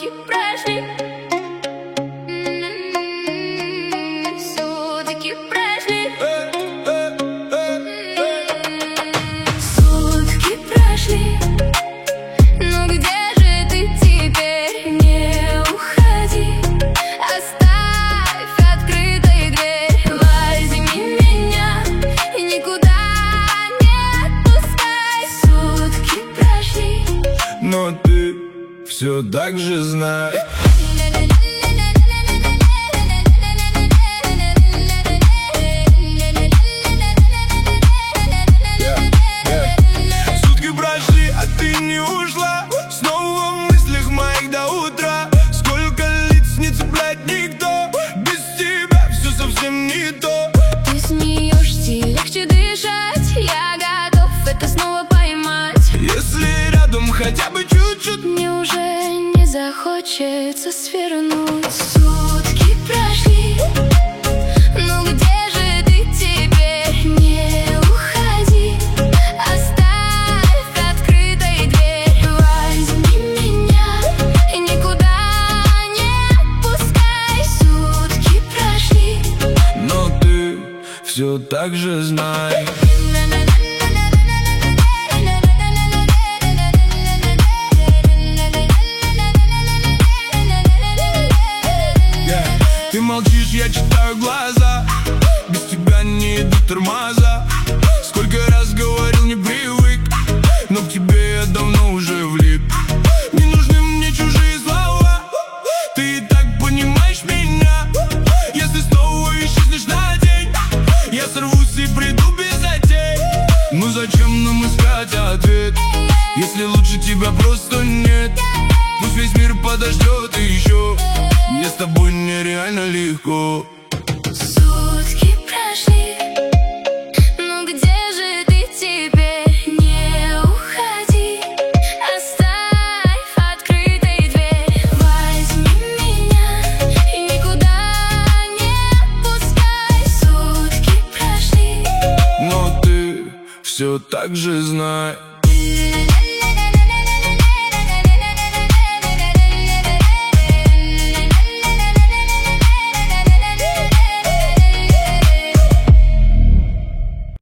Сутки прошли, сутки прошли, сутки прошли. Ну где же ты теперь? Не уходи, оставь открытой дверь. Возьми меня и никуда не отпускай. Сутки прошли, но ты все так же знай. Сутки прошли, а ты не ушла. Снова в мыслях моих до утра. Сколько лиц не цеплять никто. Без тебя все совсем не то. ты смеешься, легче дышать. Я готов это снова поймать. Если рядом хотя бы чуть-чуть, Мне уже не захочется свернуть. Сутки прошли, ну где же ты теперь? Не уходи, оставь открытой дверь. Возьми меня и никуда не отпускай. Сутки прошли, но ты все так же знай. Ты молчишь, я читаю глаза. Без тебя не идут тормоза. Сколько раз говорил, не привык, но к тебе я давно уже влип. Не нужны мне чужие слова. Ты и так понимаешь меня. Если снова исчезнешь на день, я сорвусь и приду без затей. Ну зачем нам искать ответ, если лучше тебя просто нет? Пусть весь мир подождет еще. Мне с тобой нереально легко. сутки прошли, ну где же ты теперь? Не уходи, оставь открытой дверь. Возьми меня и никуда не отпускай. Сутки прошли, Но ты все так же знай. ля-ля-ля.